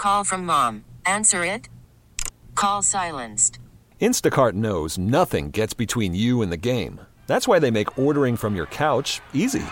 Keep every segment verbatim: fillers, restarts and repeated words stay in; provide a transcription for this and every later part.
Call from mom. Answer it. Call silenced. Instacart knows nothing gets between you and the game. That's why they make ordering from your couch easy.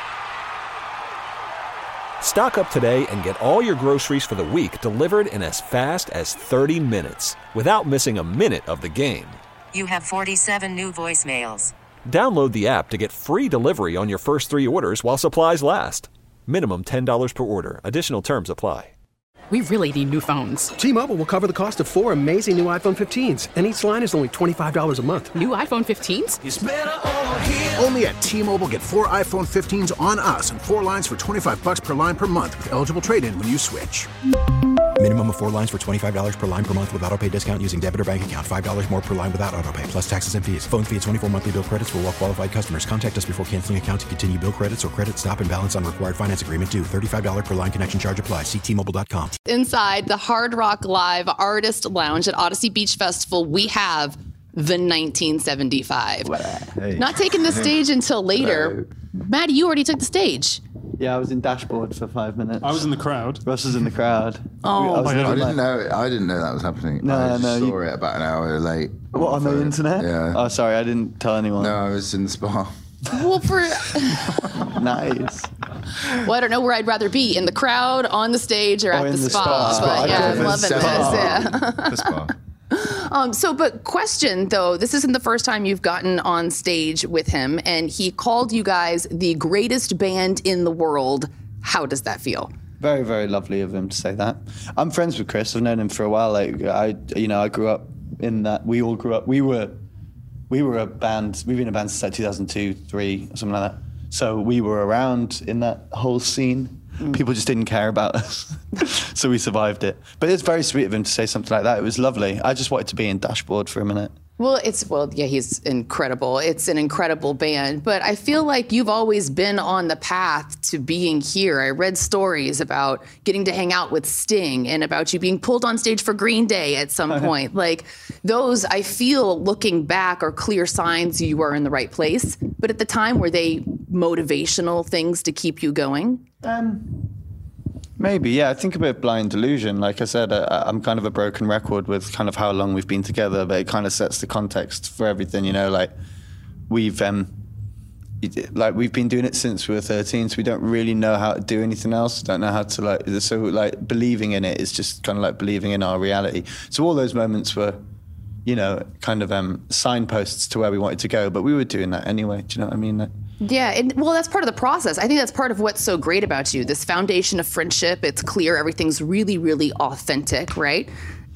Stock up today and get all your groceries for the week delivered in as fast as thirty minutes without missing a minute of the game. You have forty-seven new voicemails. Download the app to get free delivery on your first three orders while supplies last. Minimum ten dollars per order. Additional terms apply. We really need new phones. T-Mobile will cover the cost of four amazing new iPhone fifteens, and each line is only twenty-five dollars a month. New iPhone fifteens? It's better over here. Only at T-Mobile, get four iPhone fifteens on us and four lines for twenty-five bucks per line per month with eligible trade-in when you switch. Minimum of four lines for twenty-five dollars per line per month with autopay discount using debit or bank account. five dollars more per line without autopay, plus taxes and fees. Phone fee at twenty-four monthly bill credits for well-qualified customers. Contact us before canceling account to continue bill credits or credit stop and balance on required finance agreement due. thirty-five dollars per line connection charge applies. See T Mobile dot com. Inside the Hard Rock Live Artist Lounge at Odyssey Beach Festival, we have the nineteen seventy-five. Hey. Not taking the stage until later. Hello. Maddie, you already took the stage. Yeah, I was in dashboard for five minutes. I was in the crowd. Russ was in the crowd. Oh, I, was I didn't like, know. I didn't know that was happening. No, I just no, saw you, it about an hour late. What, on the internet? Yeah. Oh, sorry, I didn't tell anyone. No, I was in the spa. Well, for nice. Well, I don't know where I'd rather be, in the crowd, on the stage, or oh, at the, the spa. spa. But spa. yeah, I'm loving this. Yeah. The spa. Um, so, but question though, this isn't the first time you've gotten on stage with him, and he called you guys the greatest band in the world. How does that feel? Very, very lovely of him to say that. I'm friends with Chris. I've known him for a while. Like I, you know, I grew up in that. We all grew up. We were, we were a band. We've been a band since like two thousand two, three, or something like that. So we were around in that whole scene. Mm. People just didn't care about us. So we survived it. But it's very sweet of him to say something like that. It was lovely. I just wanted to be in Dashboard for a minute. Well, it's, well, yeah, he's incredible. It's an incredible band. But I feel like you've always been on the path to being here. I read stories about getting to hang out with Sting and about you being pulled on stage for Green Day at some point. Like, those, I feel, looking back, are clear signs you were in the right place. But at the time, were they motivational things to keep you going? Um, maybe, yeah. I think a bit of Blind Delusion. Like I said, I, I'm kind of a broken record with kind of how long we've been together, but it kind of sets the context for everything, you know, like we've, um, like we've been doing it since we were thirteen, so we don't really know how to do anything else. Don't know how to like, so like believing in it is just kind of like believing in our reality. So all those moments were, you know, kind of um, signposts to where we wanted to go, but we were doing that anyway. Do you know what I mean? Like, yeah, and, well, that's part of the process. I think that's part of what's so great about you, this foundation of friendship. It's clear everything's really, really authentic, right?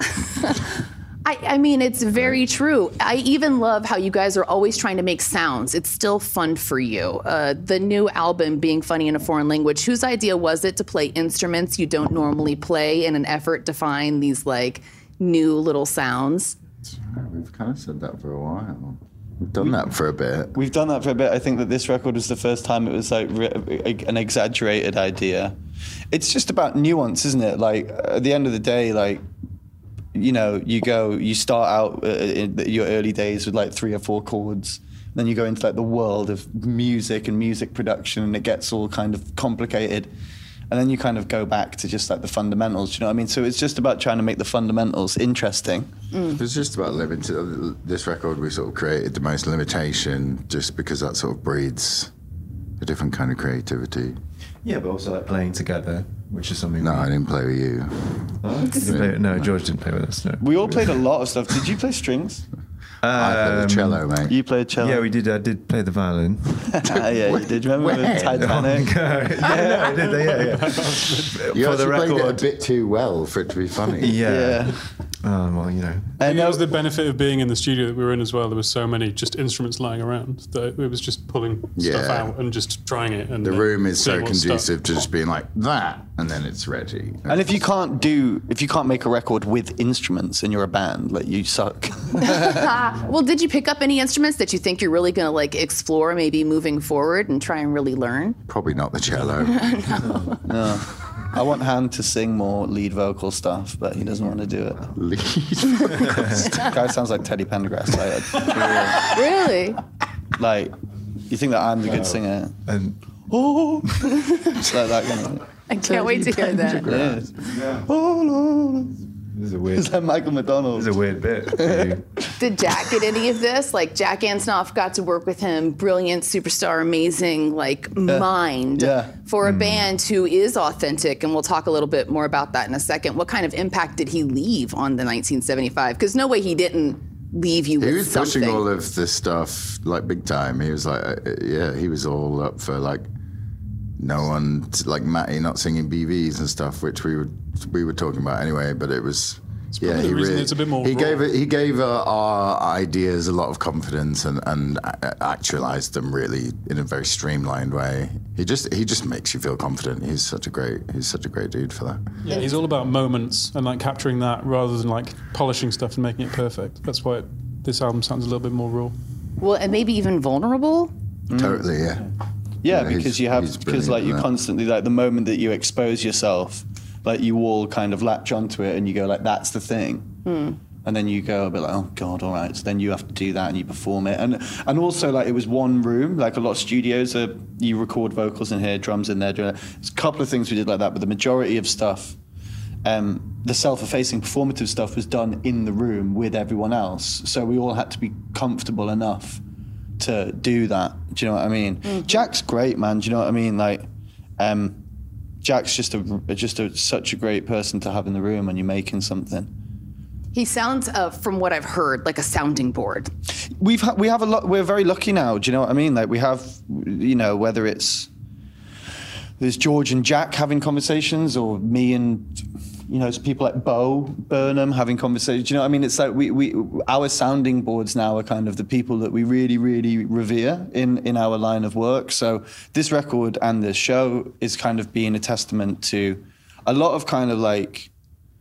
I, I mean, it's very true. I even love how you guys are always trying to make sounds. It's still fun for you. Uh, the new album, Being Funny in a Foreign Language, whose idea was it to play instruments you don't normally play in an effort to find these, like, new little sounds? We've kind of said that for a while. We've done that for a bit. We've done that for a bit. I think that this record was the first time it was like re- an exaggerated idea. It's just about nuance, isn't it? Like, at the end of the day, like, you know, you go, you start out in your early days with like three or four chords. Then you go into like the world of music and music production, and it gets all kind of complicated. And then you kind of go back to just like the fundamentals, you know what I mean? So it's just about trying to make the fundamentals interesting. Mm. It's just about limiting. This record, we sort of created the most limitation just because that sort of breeds a different kind of creativity. Yeah, but also like playing together, which is something... No, we... I didn't play with you. Oh, you didn't play... No, George didn't play with us, no. We all played a lot of stuff. Did you play strings? Um, I played the cello, mate. You played cello? Yeah, we did. I did play the violin. yeah, you did. Remember the Titanic? yeah, I did. Yeah, yeah. You for actually the record, played it a bit too well for it to be funny. Yeah. yeah. Um, well, you know. I think it was the benefit of being in the studio that we were in as well. There were so many just instruments lying around that it was just pulling Yeah. stuff out and just trying it. And the room is so seeing what's conducive stuck. to just being like that, and then it's ready. And if you can't do, if you can't make a record with instruments and you're a band, like, you suck. Well, did you pick up any instruments that you think you're really going to like explore maybe moving forward and try and really learn? Probably not the cello. no. no. I want Han to sing more lead vocal stuff, but he doesn't want to do it. Lead vocal stuff? Guy sounds like Teddy Pendergrass. Like, really? Like, you think that I'm the good singer? And oh, it's like that kind of thing. I can't wait to hear that. Yeah. Oh, This is a weird. It's like Michael McDonald. This is a weird bit. for you. Did Jack get any of this? Like Jack Antonoff got to work with him, brilliant superstar, amazing like Yeah. mind Yeah. for a band who is authentic, and we'll talk a little bit more about that in a second. What kind of impact did he leave on the nineteen seventy-five? Because no way he didn't leave you He with was something. pushing all of this stuff like big time. He was like, uh, yeah, he was all up for like no one, like Matty not singing B Vs and stuff, which we were we were talking about anyway. But it was, yeah, probably he the reason really it's a bit more he raw. gave it, he gave uh, our ideas a lot of confidence and and uh, actualized them really in a very streamlined way. He just he just makes you feel confident. He's such a great he's such a great dude for that. Yeah, he's all about moments and like capturing that rather than like polishing stuff and making it perfect. That's why it, this album sounds a little bit more raw. Well, and maybe even vulnerable. Totally, yeah. Yeah, Yeah, because he's- you have he's because brilliant like you at that. constantly like the moment that you expose yourself, like you all kind of latch onto it and you go like that's the thing, and then you go a bit like oh god, all right. So then you have to do that and you perform it, and and also like it was one room. Like a lot of studios are you record vocals in here, drums in there. Doing it. There's a couple of things we did like that, but the majority of stuff, um, the self-effacing performative stuff was done in the room with everyone else. So we all had to be comfortable enough to do that. Do you know what I mean? Mm-hmm. Jack's great, man. Do you know what I mean? Like, um, Jack's just a just a, such a great person to have in the room when you're making something. He sounds, uh, from what I've heard, like a sounding board. We've ha- we have a lot. We're very lucky now. Do you know what I mean? Like we have, you know, whether it's there's George and Jack having conversations, or me and you know, people like Bo Burnham having conversations. Do you know what I mean? It's like we we our sounding boards now are kind of the people that we really really revere in in our line of work. So this record and this show is kind of being a testament to a lot of kind of like,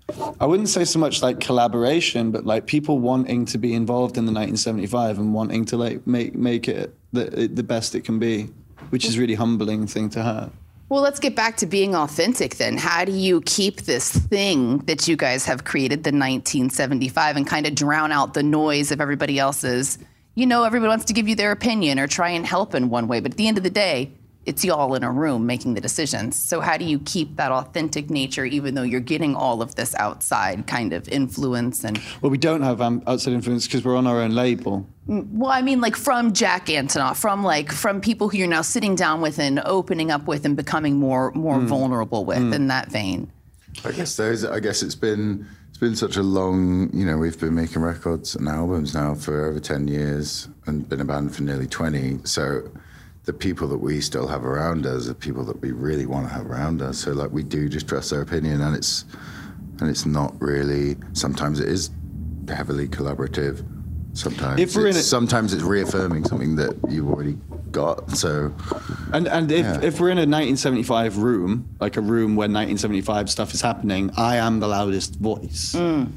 I wouldn't say so much like collaboration, but like people wanting to be involved in the nineteen seventy-five and wanting to like make make it the the best it can be, which is a really humbling thing to have. Well, let's get back to being authentic then. How do you keep this thing that you guys have created, the nineteen seventy-five, and kind of drown out the noise of everybody else's? You know, everybody wants to give you their opinion or try and help in one way, but at the end of the day, it's y'all in a room making the decisions. So how do you keep that authentic nature even though you're getting all of this outside kind of influence? And Well, we don't have um, outside influence because we're on our own label. well, I mean, like from Jack Antonoff, from like from people who you're now sitting down with and opening up with and becoming more more Mm. vulnerable with Mm. in that vein. I guess there's. I guess it's been it's been such a long. You know, we've been making records and albums now for over ten years and been a band for nearly twenty. So the people that we still have around us are people that we really want to have around us. So like we do just trust their opinion, and it's and it's not really. Sometimes it is heavily collaborative. Sometimes If we're in it's, it- sometimes it's reaffirming something that you've already got. So And and if, Yeah. if we're in a nineteen seventy-five room, like a room where nineteen seventy-five stuff is happening, I am the loudest voice.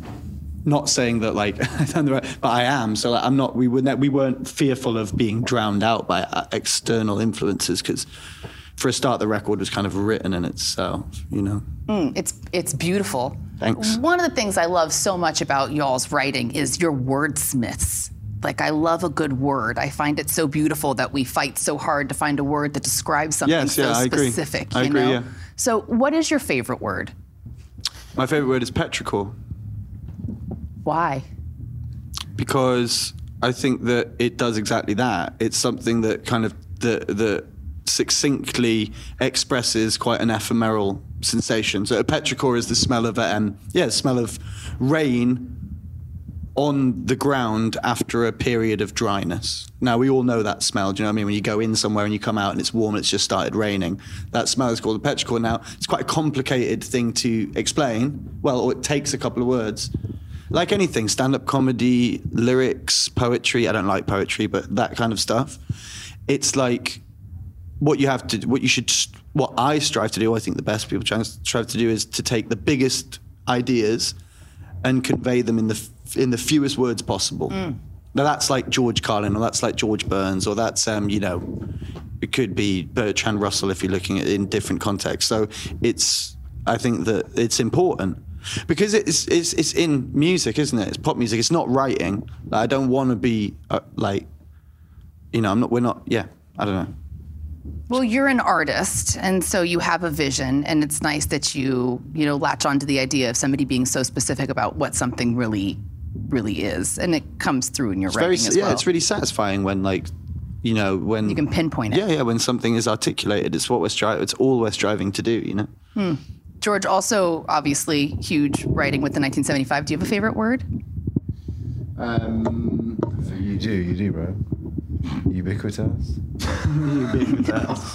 Not saying that like, but I am. So like, I'm not. We were ne- we weren't fearful of being drowned out by uh, external influences because, for a start, the record was kind of written in itself. You know. Mm, it's it's beautiful. Thanks. One of the things I love so much about y'all's writing is your wordsmiths. Like, I love a good word. I find it so beautiful that we fight so hard to find a word that describes something Yes, so yeah, I agree. specific. I you agree, know? yeah. So, what is your favorite word? My favorite word is petrichor. Why? Because I think that it does exactly that. It's something that kind of the the succinctly expresses quite an ephemeral sensation. So a petrichor is the smell of um yeah, the smell of rain on the ground after a period of dryness. Now we all know that smell. Do you know what I mean? When you go in somewhere and you come out and it's warm and it's just started raining, that smell is called a petrichor. Now it's quite a complicated thing to explain. Well, or it takes a couple of words. Like anything, stand-up comedy, lyrics, poetry. I don't like poetry, but that kind of stuff. It's like what you have to, what you should, what I strive to do. I think the best people try, strive to do is to take the biggest ideas and convey them in the in the fewest words possible. Mm. Now that's like George Carlin, or that's like George Burns, or that's um, you know, it could be Bertrand Russell if you're looking at it in different contexts. So it's, I think that it's important. Because it's, it's it's in music, isn't it? It's pop music. It's not writing. Like, I don't want to be uh, like, you know, I'm not. We're not. Yeah, I don't know. Well, you're an artist, and so you have a vision, and it's nice that you, you know, latch onto the idea of somebody being so specific about what something really, really is, and it comes through in your It's writing very, as yeah, well. it's really satisfying when, like, you know, when you can pinpoint it. Yeah, yeah. When something is articulated, it's what we're striving. It's all we're striving to do. You know. Hmm. George, also obviously huge writing with the nineteen seventy-five. Do you have a favorite word? Um, you do, you do, bro. Ubiquitous. Ubiquitous.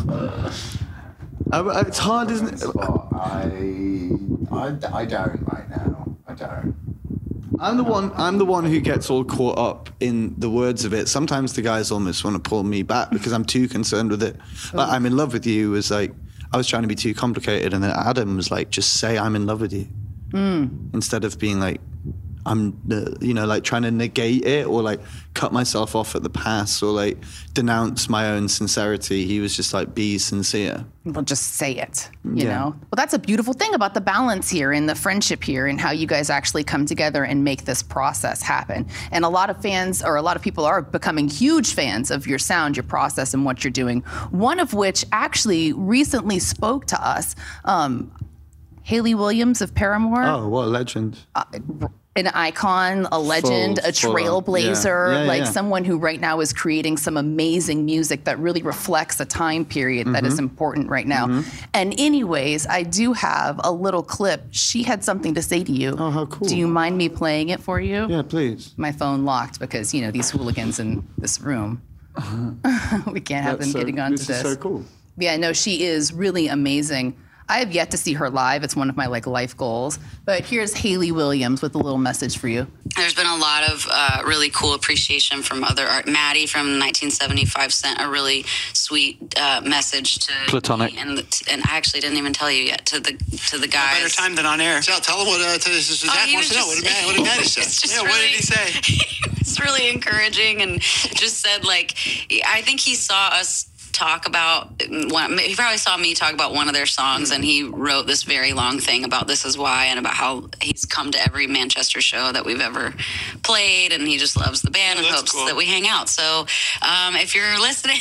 uh, it's hard, isn't it? I, I, I don't right now. I don't. I'm the one. I'm the one who gets all caught up in the words of it. Sometimes the guys almost want to pull me back because I'm too concerned with it. Like, I'm in love with you was like I was trying to be too complicated, and then Adam was like, just say I'm in love with you, mm. instead of being like, I'm, uh, you know, like trying to negate it or like cut myself off at the pass or like denounce my own sincerity. He was just like, be sincere. Well, just say it, you Yeah. know? Well, that's a beautiful thing about the balance here and the friendship here and how you guys actually come together and make this process happen. And a lot of fans or a lot of people are becoming huge fans of your sound, your process, and what you're doing. One of which actually recently spoke to us, um, Hayley Williams of Paramore. Oh, what a legend. Uh, An icon, a legend, Full- a full on. trailblazer, Yeah. Yeah, like yeah. someone who right now is creating some amazing music that really reflects a time period that is Mhm. important right now. Mhm. And anyways, I do have a little clip. She had something to say to you. Oh, how cool. Do you mind me playing it for you? Yeah, please. My phone locked because, you know, these hooligans in this room. We can't have That's them so- getting onto this this. is so cool. Yeah, no, she is really amazing. I have yet to see her live. It's one of my like life goals. But here's Hayley Williams with a little message for you. There's been a lot of uh, really cool appreciation from other art. Maddie from nineteen seventy-five sent a really sweet uh, message to Platonic. me, and the, and I actually didn't even tell you yet to the to the guys. Better time than on air. Tell, tell him what uh, to, Zach Oh, he wants was to know. What just- did Maddie, what did Maddie say? It's just Yeah, what really- did he say? It's really encouraging, and just said like, I think he saw us talk about one, he probably saw me talk about one of their songs, and he wrote this very long thing about This Is Why and about how he's come to every Manchester show that we've ever played, and he just loves the band and hopes cool. that we hang out. So um, if you're listening,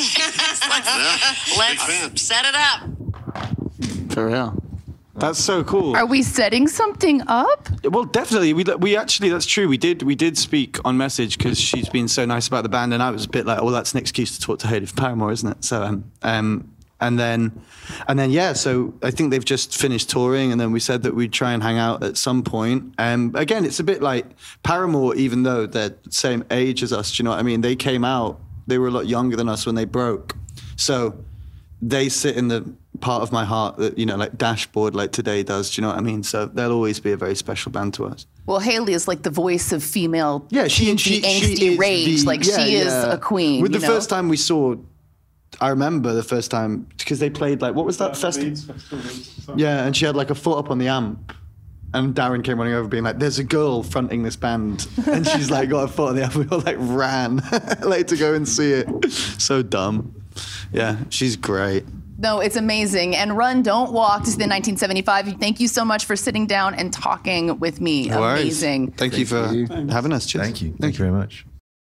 let's, let's set it up. For real. That's so cool. Are we setting something up? Well, definitely. We we actually, that's true. We did we did speak on message because she's been so nice about the band, and I was a bit like, well, that's an excuse to talk to Hayley from Paramore, isn't it? So um um and then and then yeah. So I think they've just finished touring, and then we said that we'd try and hang out at some point. Um, again, it's a bit like Paramore, even though they're the same age as us. Do you know what I mean? They came out. They were a lot younger than us when they broke. So they sit in the part of my heart that, you know, like Dashboard, like Today does. Do you know what I mean? So they'll always be a very special band to us. Well, Hayley is like the voice of female Yeah, she and she, she, she angsty is rage. the- like yeah, she is yeah. a queen. With you the know? first time we saw, I remember the first time because they played like what was that festival? Yeah, and she had like a foot up on the amp. And Darren came running over being like, there's a girl fronting this band. And she's like got a foot on the amp. We all like ran like to go and see it. So dumb. Yeah, she's great. No, it's amazing. And Run, Don't Walk to the nineteen seventy-five. Thank you so much for sitting down and talking with me. No worries. Amazing. Thank, you for having us. Cheers. Thank you. Thank you very much.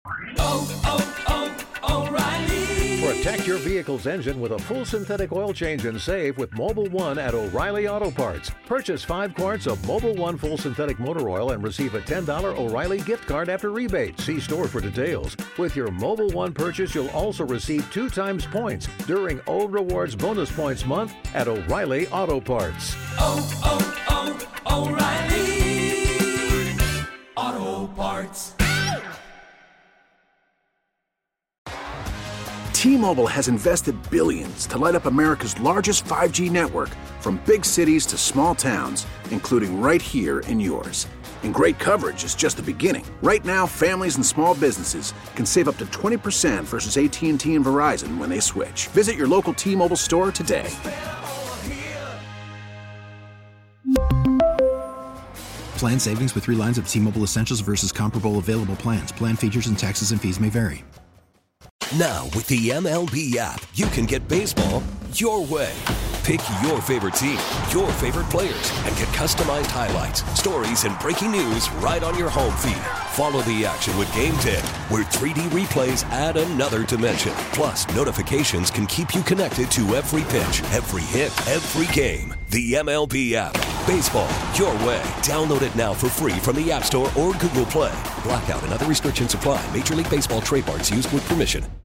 Protect your vehicle's engine with a full synthetic oil change and save with Mobile One at O'Reilly Auto Parts. Purchase five quarts of Mobile One full synthetic motor oil and receive a ten dollars O'Reilly gift card after rebate. See store for details. With your Mobile One purchase, you'll also receive two times points during O Rewards Bonus Points Month at O'Reilly Auto Parts. Oh, oh, oh, O'Reilly Auto Parts. T-Mobile has invested billions to light up America's largest five G network, from big cities to small towns, including right here in yours. And great coverage is just the beginning. Right now, families and small businesses can save up to twenty percent versus A T and T and Verizon when they switch. Visit your local T-Mobile store today. Plan savings with three lines of T-Mobile Essentials versus comparable available plans. Plan features and taxes and fees may vary. Now, with the M L B app, you can get baseball your way. Pick your favorite team, your favorite players, and get customized highlights, stories, and breaking news right on your home feed. Follow the action with Game ten, where three D replays add another dimension. Plus, notifications can keep you connected to every pitch, every hit, every game. The M L B app. Baseball, your way. Download it now for free from the App Store or Google Play. Blackout and other restrictions apply. Major League Baseball trademarks used with permission.